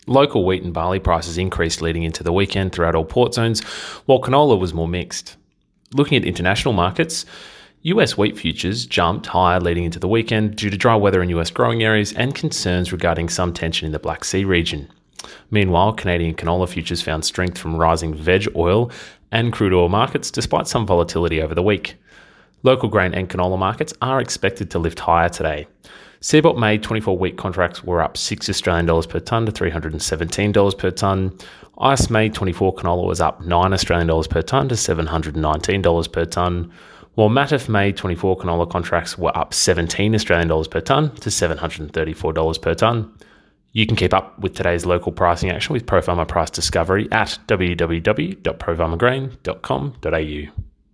Local wheat and barley prices increased leading into the weekend throughout all port zones, while canola was more mixed. Looking at international markets, US wheat futures jumped higher leading into the weekend due to dry weather in US growing areas and concerns regarding some tension in the Black Sea region. Meanwhile, Canadian canola futures found strength from rising veg oil and crude oil markets despite some volatility over the week. Local grain and canola markets are expected to lift higher today. CBOT May 24 wheat contracts were up $6 Australian per tonne to $317 per tonne. ICE May 24 canola was up $9 Australian per tonne to $719 per tonne, while Matif May 24 canola contracts were up $17 Australian per tonne to $734 per tonne. You can keep up with today's local pricing action with ProFarmer Price Discovery at www.profarmergrain.com.au.